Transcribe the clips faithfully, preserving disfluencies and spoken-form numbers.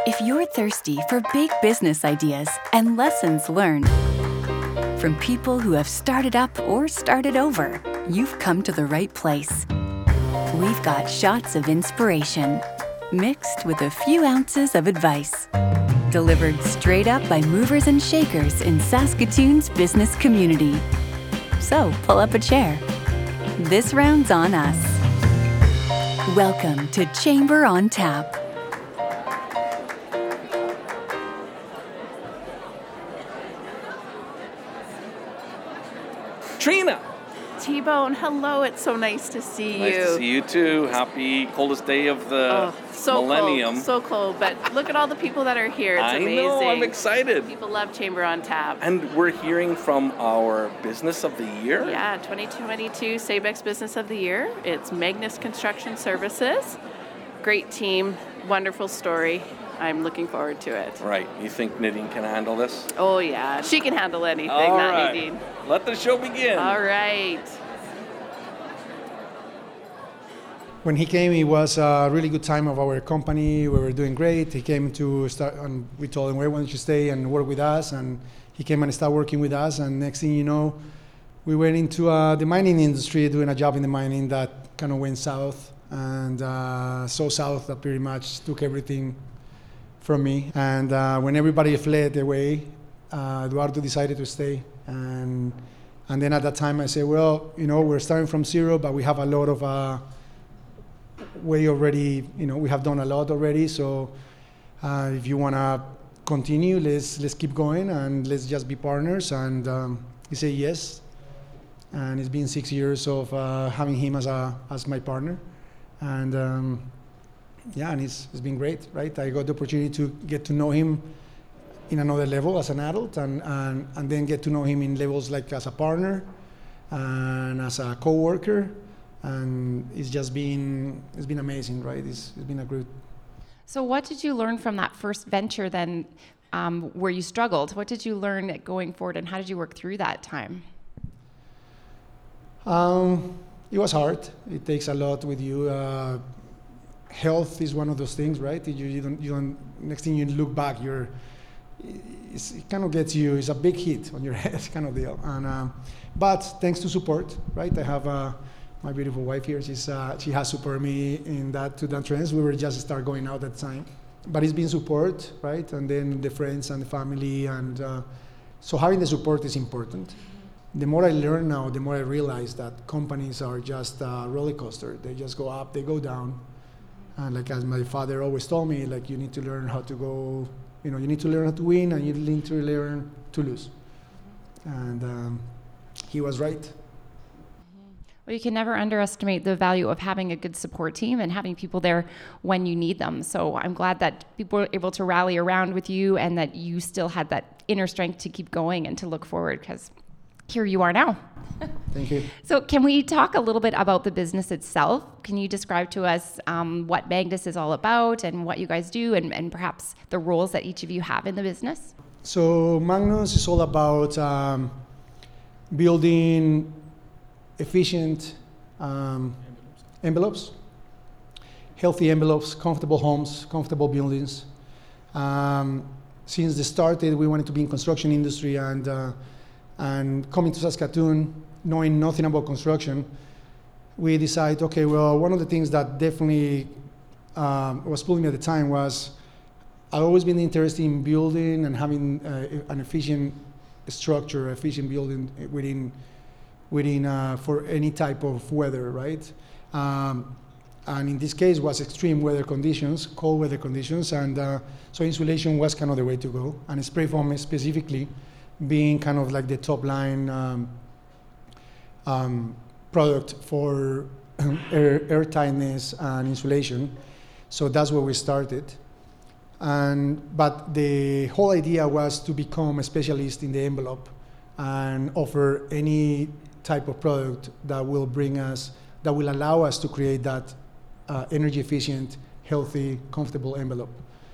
If you're thirsty for big business ideas and lessons learned from people who have started up or started over, you've come to the right place. We've got shots of inspiration mixed with a few ounces of advice, delivered straight up by movers and shakers in Saskatoon's business community. So pull up a chair. This round's on us. Welcome to Chamber on Tap. Trina! T-Bone, hello, it's so nice to see Nice you. to see you too. Happy coldest day of the Oh, so millennium. cold, so cold, but look at all the people that are here. It's I amazing. know, I'm excited. People love Chamber on Tap. And we're hearing from our Business of the Year. Yeah, twenty twenty-two Sabex Business of the Year. It's Magnus Construction Services. Great team, wonderful story. I'm looking forward to it. Right. You think Nadine can handle this? Oh yeah, she can handle anything, All not right. Nadine. Let the show begin. All right. When he came, it was a really good time of our company. We were doing great. He came to start, and we told him, where why don't you stay and work with us? And he came and started working with us. And next thing you know, we went into uh, the mining industry, doing a job in the mining that kind of went south. And uh, so south that pretty much took everything from me. And uh, when everybody fled away, uh, Eduardo decided to stay. And and then at that time I said, well, you know, we're starting from zero, but we have a lot of uh, way already, you know, we have done a lot already. So uh, if you want to continue, let's let's keep going and let's just be partners. And um, he said yes. And it's been six years of uh, having him as a as my partner. And um, yeah, and it's, it's been great, right? I got the opportunity to get to know him in another level as an adult, and, and, and then get to know him in levels like as a partner and as a co-worker. And it's just been, it's been amazing, right? It's, it's been a great. So what did you learn from that first venture then, um, where you struggled? What did you learn going forward, and how did you work through that time? Um, it was hard. It takes a lot with you. Uh, health is one of those things, right? You, you don't, you don't, next thing you look back, you're, it's, it kind of gets you, it's a big hit on your head kind of deal. And, um, but thanks to support, right? I have uh, my beautiful wife here. She's, uh, she has supported me in that, to that trends. We were just start going out at the time. But it's been support, right? And then the friends and the family. And uh, so having the support is important. The more I learn now, the more I realize that companies are just a roller coaster. They just go up, they go down. And like as my father always told me, like you need to learn how to go, you know, you need to learn how to win and you need to learn to lose. And um, he was right. Well, you can never underestimate the value of having a good support team and having people there when you need them. So I'm glad that people were able to rally around with you and that you still had that inner strength to keep going and to look forward, because here you are now. Thank you. So can we talk a little bit about the business itself? Can you describe to us um, what Magnus is all about and what you guys do, and, and perhaps the roles that each of you have in the business? So Magnus is all about um, building efficient um, envelopes, healthy envelopes, comfortable homes, comfortable buildings. Um, since the started, we wanted to be in construction industry, and uh, and coming to Saskatoon, knowing nothing about construction, we decided, okay, well, one of the things that definitely um, was pulling me at the time was I've always been interested in building and having uh, an efficient structure, efficient building within within uh, for any type of weather, right? Um, and in this case was extreme weather conditions, cold weather conditions, and uh, so insulation was kind of the way to go, and spray foam specifically being kind of like the top line um, um, product for air, air tightness and insulation. So that's where we started. And but the whole idea was to become a specialist in the envelope and offer any type of product that will bring us, that will allow us to create that uh, energy efficient, healthy, comfortable envelope.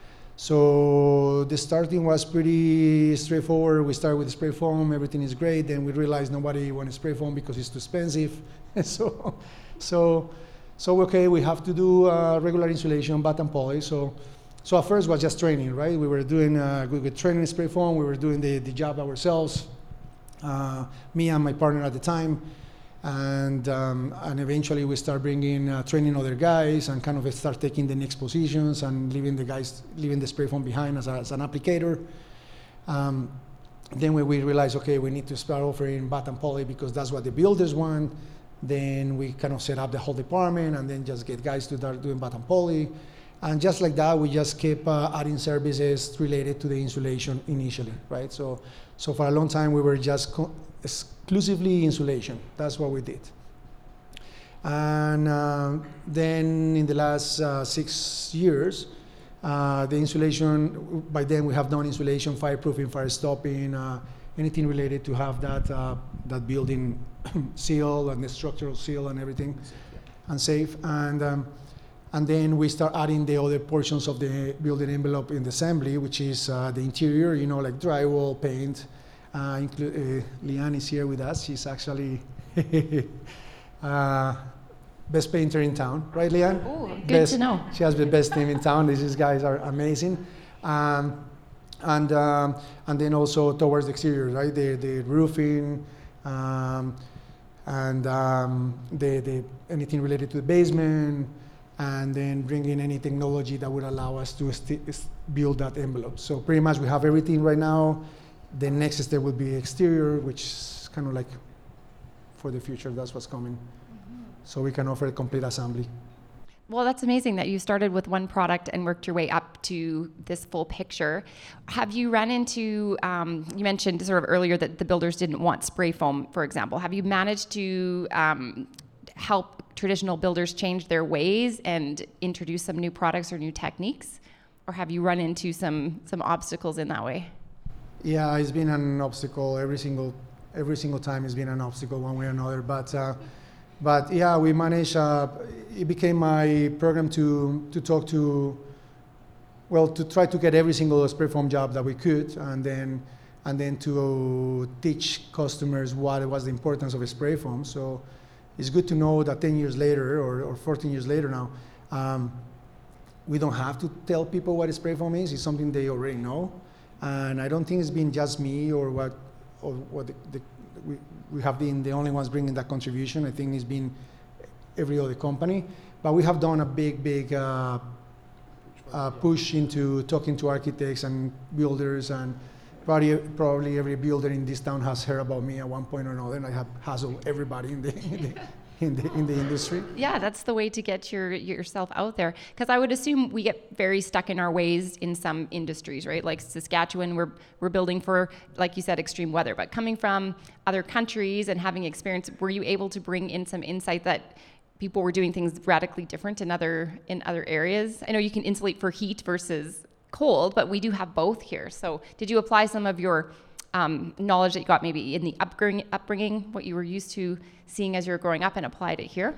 So the starting was pretty straightforward. We started with spray foam, everything is great. Then we realized nobody wanted spray foam because it's too expensive. so, so, so okay, we have to do uh, regular insulation, batt and poly. So so at first it was just training, right? We were doing uh, we were training spray foam. We were doing the, the job ourselves, uh, me and my partner at the time, and um, and eventually we start bringing uh, training other guys and kind of start taking the next positions and leaving the guys leaving the spray foam behind as, a, as an applicator. Um, then when we realized, okay, we need to start offering batt and poly because that's what the builders want. Then we kind of set up the whole department and then just get guys to start doing batt and poly. And just like that, we just keep uh, adding services related to the insulation initially, right? So, so for a long time, we were just co- exclusively insulation. That's what we did. And uh, then in the last uh, six years, uh, the insulation, by then we have done insulation, fireproofing, fire stopping, uh, anything related to have that uh, that building seal and the structural seal and everything, and safe. And um, And then we start adding the other portions of the building envelope in the assembly, which is uh, the interior, you know, like drywall, paint. Uh, inclu- uh, Leanne is here with us. She's actually uh, best painter in town, right, Leanne? Oh, good best, to know. She has the best team in town. These guys are amazing. Um, and um, and then also towards the exterior, right? The the roofing, um, and um, the the anything related to the basement. And then bring in any technology that would allow us to st- build that envelope. So pretty much we have everything right now. The next step would be exterior, which is kind of like for the future, that's what's coming. Mm-hmm. So we can offer a complete assembly. Well, that's amazing that you started with one product and worked your way up to this full picture. Have you run into, um, you mentioned sort of earlier that the builders didn't want spray foam, for example. Have you managed to um, help traditional builders change their ways and introduce some new products or new techniques? Or have you run into some some obstacles in that way? Yeah, it's been an obstacle every single every single time. It's been an obstacle one way or another. But uh, but yeah, we managed. Uh, it became my program to to talk to, well, to try to get every single spray foam job that we could, and then and then to teach customers what was the importance of a spray foam. So it's good to know that ten years later, or, or fourteen years later now, um, we don't have to tell people what a spray foam is. It's something they already know. And I don't think it's been just me or what, or what the, the, we, we have been the only ones bringing that contribution. I think it's been every other company. But we have done a big, big uh, uh, push into talking to architects and builders, and Probably, probably every builder in this town has heard about me at one point or another, and I have hassled everybody in the in the, in the, in the industry. Yeah, that's the way to get your yourself out there. Because I would assume we get very stuck in our ways in some industries, right? Like Saskatchewan, we're we're building for, like you said, extreme weather. But coming from other countries and having experience, were you able to bring in some insight that people were doing things radically different in other in other areas? I know you can insulate for heat versus cold, but we do have both here. So did you apply some of your um, knowledge that you got maybe in the upbringing, upbringing, what you were used to seeing as you were growing up, and applied it here?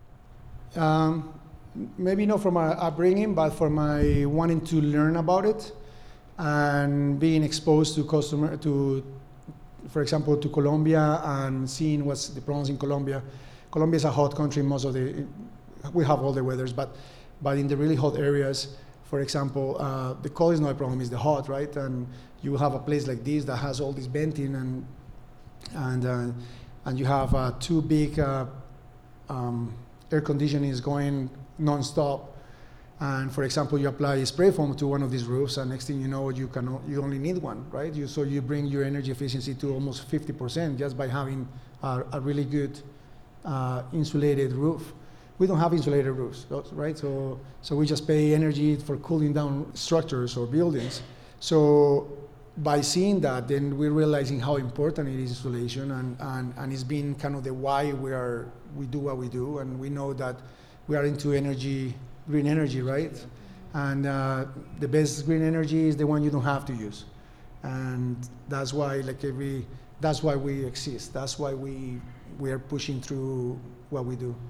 Um, maybe not from my upbringing, but for my wanting to learn about it and being exposed to customer, to, for example, to Colombia and seeing what's the problems in Colombia. Colombia is a hot country. Most of the, we have all the weathers, but but in the really hot areas, for example, uh, the cold is not a problem, it's the hot, right? And you have a place like this that has all this venting, and and uh, and you have uh, two big uh, um, air conditionings going non-stop. And for example, you apply spray foam to one of these roofs, and next thing you know, you can you only need one, right? You, so you bring your energy efficiency to almost fifty percent just by having a, a really good uh, insulated roof. We don't have insulated roofs, right? So, so we just pay energy for cooling down structures or buildings. So by seeing that, then we're realizing how important it is, insulation, and, and, and it's been kind of the why we are we do what we do, and we know that we are into energy, green energy, right? And uh, the best green energy is the one you don't have to use, and that's why, like every, that's why we exist. That's why we we are pushing through what we do.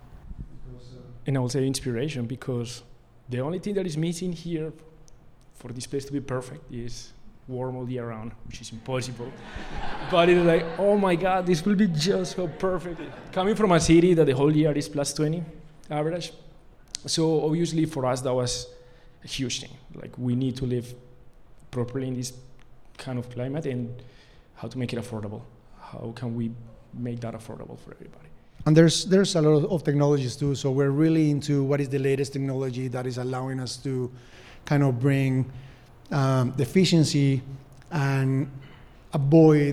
And I will say inspiration, because the only thing that is missing here for this place to be perfect is warm all year round, which is impossible. But it's like, oh my God, this will be just so perfect. Coming from a city that the whole year is plus twenty average. So obviously for us that was a huge thing. Like we need to live properly in this kind of climate, and how to make it affordable. How can we make that affordable for everybody? And there's there's a lot of technologies too. So we're really into what is the latest technology that is allowing us to kind of bring um, the efficiency and avoid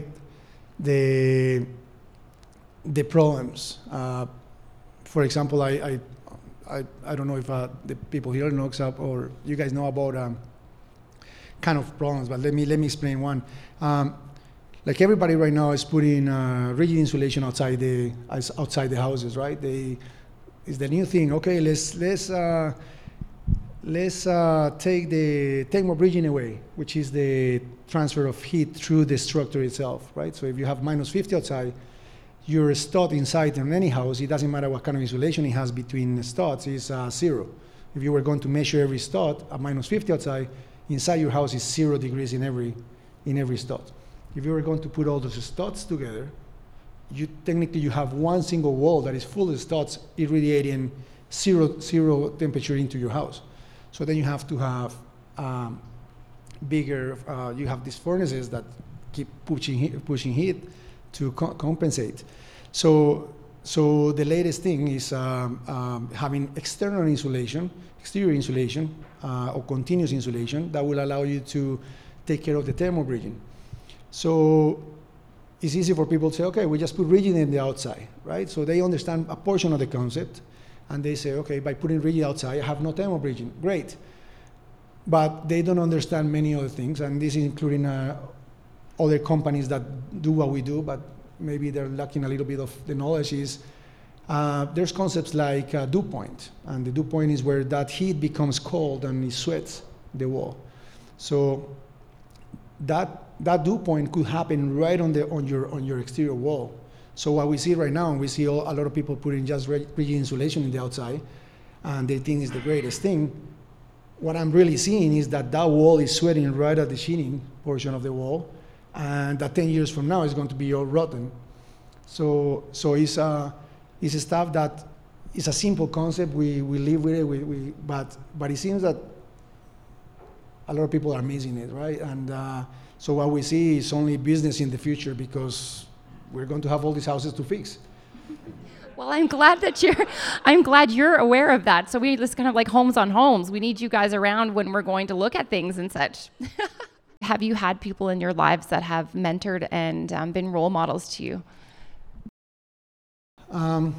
the the problems. Uh, for example, I I, I, I don't know if uh, the people here know up or you guys know about um, kind of problems, but let me let me explain one. Um, like everybody right now is putting uh, rigid insulation outside the outside the houses, right? They is the new thing. Okay, let's let's uh, let's uh, take the thermobridging away, which is the transfer of heat through the structure itself, right? So if you have minus fifty outside, your stud inside in any house, it doesn't matter what kind of insulation it has between studs, is uh, zero. If you were going to measure every stud at minus fifty outside, inside your house is zero degrees in every in every stud. If you were going to put all those studs together, you technically you have one single wall that is full of studs irradiating zero zero temperature into your house. So then you have to have um, bigger. Uh, you have these furnaces that keep pushing heat, pushing heat to co- compensate. So so the latest thing is um, um, having external insulation, exterior insulation, uh, or continuous insulation that will allow you to take care of the thermobridging. So it's easy for people to say, okay, we just put rigid in the outside, right? So they understand a portion of the concept, and they say, okay, by putting rigid outside, I have no thermobridging. Great. But they don't understand many other things, and this is including uh, other companies that do what we do, but maybe they're lacking a little bit of the knowledge is uh, there's concepts like uh, dew point, and the dew point is where that heat becomes cold and it sweats the wall. So that that dew point could happen right on the on your on your exterior wall. So what we see right now, we see all, a lot of people putting just rigid insulation in the outside, and they think it's the greatest thing. What I'm really seeing is that that wall is sweating right at the sheeting portion of the wall, and that ten years from now is going to be all rotten. So so it's a it's a stuff that is a simple concept. We we live with it. We, we but but it seems that a lot of people are missing it, right? And uh, so what we see is only business in the future because we're going to have all these houses to fix. Well, I'm glad that you're I'm glad you're aware of that. So we just kind of like homes on homes. We need you guys around when we're going to look at things and such. Have you had people in your lives that have mentored and um, been role models to you? Um,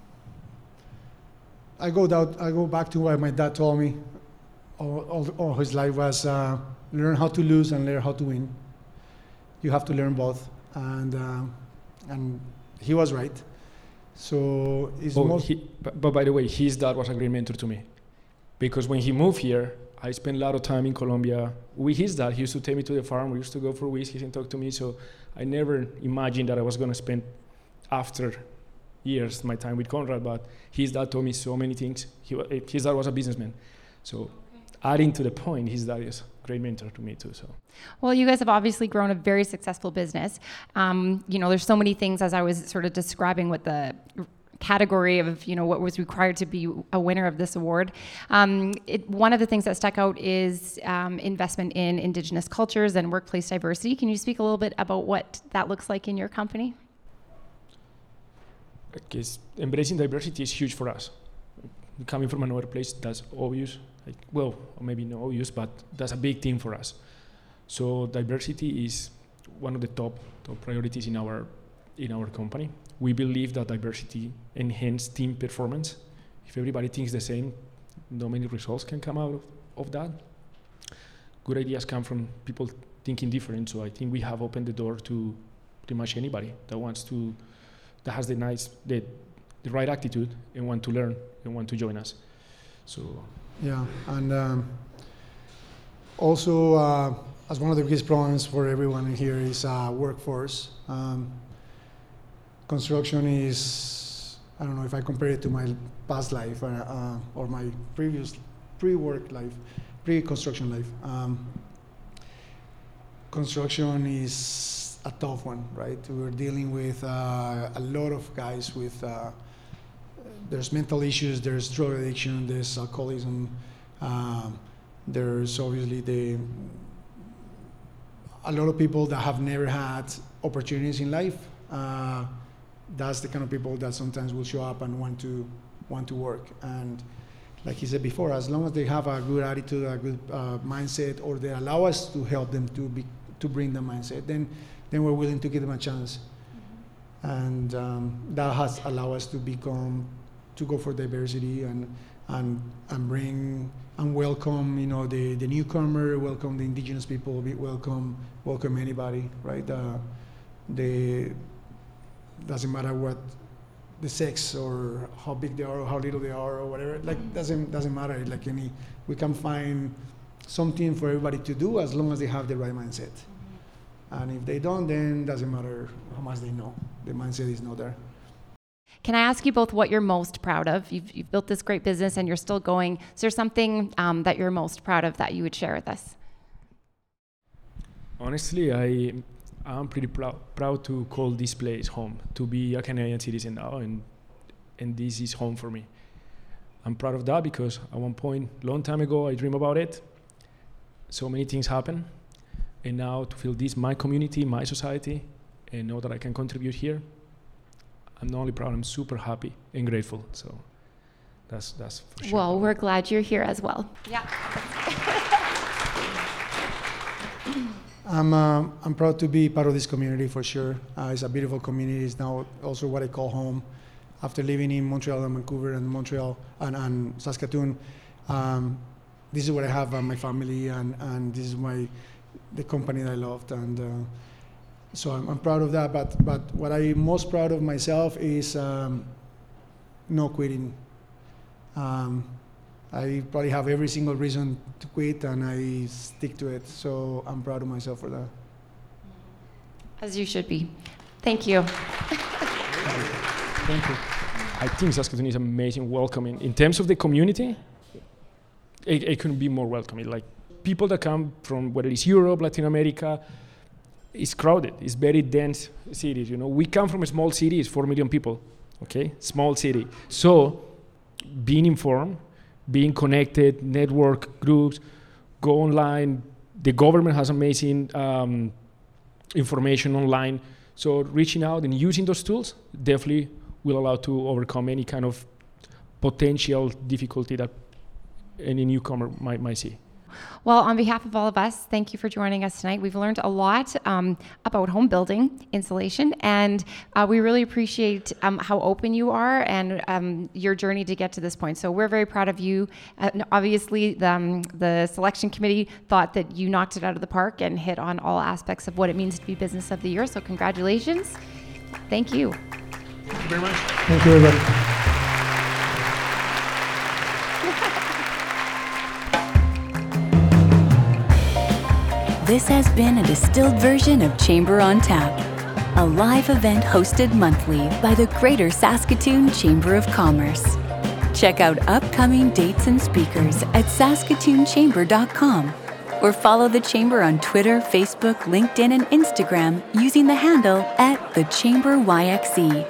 I go down, I go back to what my dad told me all, all, all his life was uh, learn how to lose and learn how to win. You have to learn both, and uh, and he was right. So it's oh, most. He, but, but by the way, his dad was a great mentor to me, because when he moved here, I spent a lot of time in Colombia with his dad. He used to take me to the farm. We used to go for whiskeys and talk to me. So I never imagined that I was going to spend after years my time with Conrad. But his dad told me so many things. He, his dad was a businessman. So adding to the point, his dad is a great mentor to me too. So. Well, you guys have obviously grown a very successful business. Um, you know, there's so many things, as I was sort of describing what the category of, you know, what was required to be a winner of this award. Um, it, one of the things that stuck out is um, investment in Indigenous cultures and workplace diversity. Can you speak a little bit about what that looks like in your company? Because embracing diversity is huge for us. Coming from another place, that's obvious. Like, well, or maybe not obvious, but that's a big thing for us. So diversity is one of the top top priorities in our in our company. We believe that diversity enhances team performance. If everybody thinks the same, not many results can come out of, of that. Good ideas come from people thinking different. So I think we have opened the door to pretty much anybody that wants to, that has the nice, the, the right attitude and want to learn and want to join us. So. Yeah, and um, also uh, as one of the biggest problems for everyone in here is uh, workforce. Um, Construction is, I don't know if I compare it to my past life uh, uh, or my previous pre-work life, pre-construction life. Um, construction is a tough one, right? We're dealing with uh, a lot of guys with, uh, there's mental issues, there's drug addiction, there's alcoholism, um, There's obviously the a lot of people that have never had opportunities in life. Uh, that's the kind of people that sometimes will show up and want to want to work. And like he said before, as long as they have a good attitude, a good uh, mindset, or they allow us to help them to be to bring the mindset, then then we're willing to give them a chance. Mm-hmm. And um, that has allowed us to become to go for diversity and and and bring and welcome, you know, the, the newcomer, welcome the indigenous people, welcome welcome anybody, right? Uh, the doesn't matter what the sex or how big they are or how little they are or whatever. Like doesn't doesn't matter. Like any, we can find something for everybody to do as long as they have the right mindset. Mm-hmm. And if they don't, then doesn't matter how much they know. The mindset is not there. Can I ask you both what you're most proud of? You've, you've built this great business and you're still going. Is there something um, that you're most proud of that you would share with us? Honestly, I, I'm pretty proud proud to call this place home, to be a Canadian citizen now, and and this is home for me. I'm proud of that because at one point, long time ago, I dreamed about it. So many things happen, and now to feel this my community, my society, and know that I can contribute here, I'm not only proud, I'm super happy and grateful. So that's that's for sure. Well, we're glad you're here as well. Yeah. I'm uh, I'm proud to be part of this community for sure. Uh, it's a beautiful community. It's now also what I call home. After living in Montreal and Vancouver and Montreal and, and Saskatoon, um, this is where I have uh, my family and, and this is my the company that I loved, and uh, so I'm, I'm proud of that. But but what I'm most proud of myself is um, no quitting. Um, I probably have every single reason to quit, and I stick to it. So I'm proud of myself for that. As you should be. Thank you. Thank you. I think Saskatoon is amazing, welcoming. In terms of the community, it, it couldn't be more welcoming. Like people that come from whether it's Europe, Latin America, it's crowded. It's very dense cities. You know, we come from a small city. It's four million people. Okay, small city. So being informed, being connected, network groups, go online. The government has amazing um, information online. So reaching out and using those tools definitely will allow to overcome any kind of potential difficulty that any newcomer might, might see. Well, on behalf of all of us, thank you for joining us tonight. We've learned a lot um, about home building, insulation, and uh, we really appreciate um, how open you are and um, your journey to get to this point. So we're very proud of you. Uh, obviously, the, um, the selection committee thought that you knocked it out of the park and hit on all aspects of what it means to be Business of the Year. So congratulations. Thank you. Thank you very much. Thank you, everybody. This has been a distilled version of Chamber on Tap, a live event hosted monthly by the Greater Saskatoon Chamber of Commerce. Check out upcoming dates and speakers at saskatoon chamber dot com or follow the Chamber on Twitter, Facebook, LinkedIn, and Instagram using the handle at the Chamber Y X E.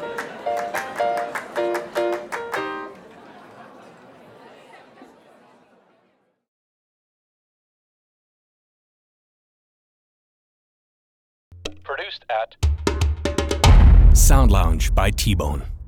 Produced at Sound Lounge by T-Bone.